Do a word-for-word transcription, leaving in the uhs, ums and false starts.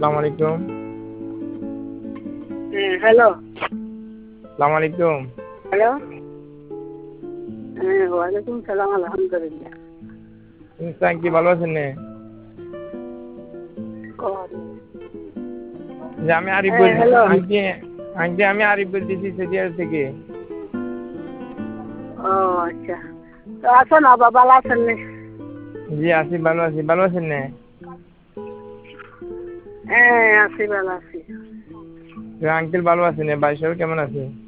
আসসালামু আলাইকুম। হ্যাঁ হ্যালো। আসসালামু আলাইকুম। হ্যালো। হ্যাঁ ওয়ালাইকুম সালাম, আলহামদুলিল্লাহ। আন্টি ভালো আছেন নে? যে আমি আরিফ হ্যাঁ বলছি হ্যালো। আন্টি আন্টি আমি আরিফ বলতেছি সেদিয়ার থেকে। ও আচ্ছা, তো আছেন আবার ভালো আছেন নে? জি আছি, ভালো আছি। ভালো আছেন নে? হ্যাঁ আছি, ভালো আছি। আঙ্কেল ভালো আছেন? ভাই সবাই কেমন আছে?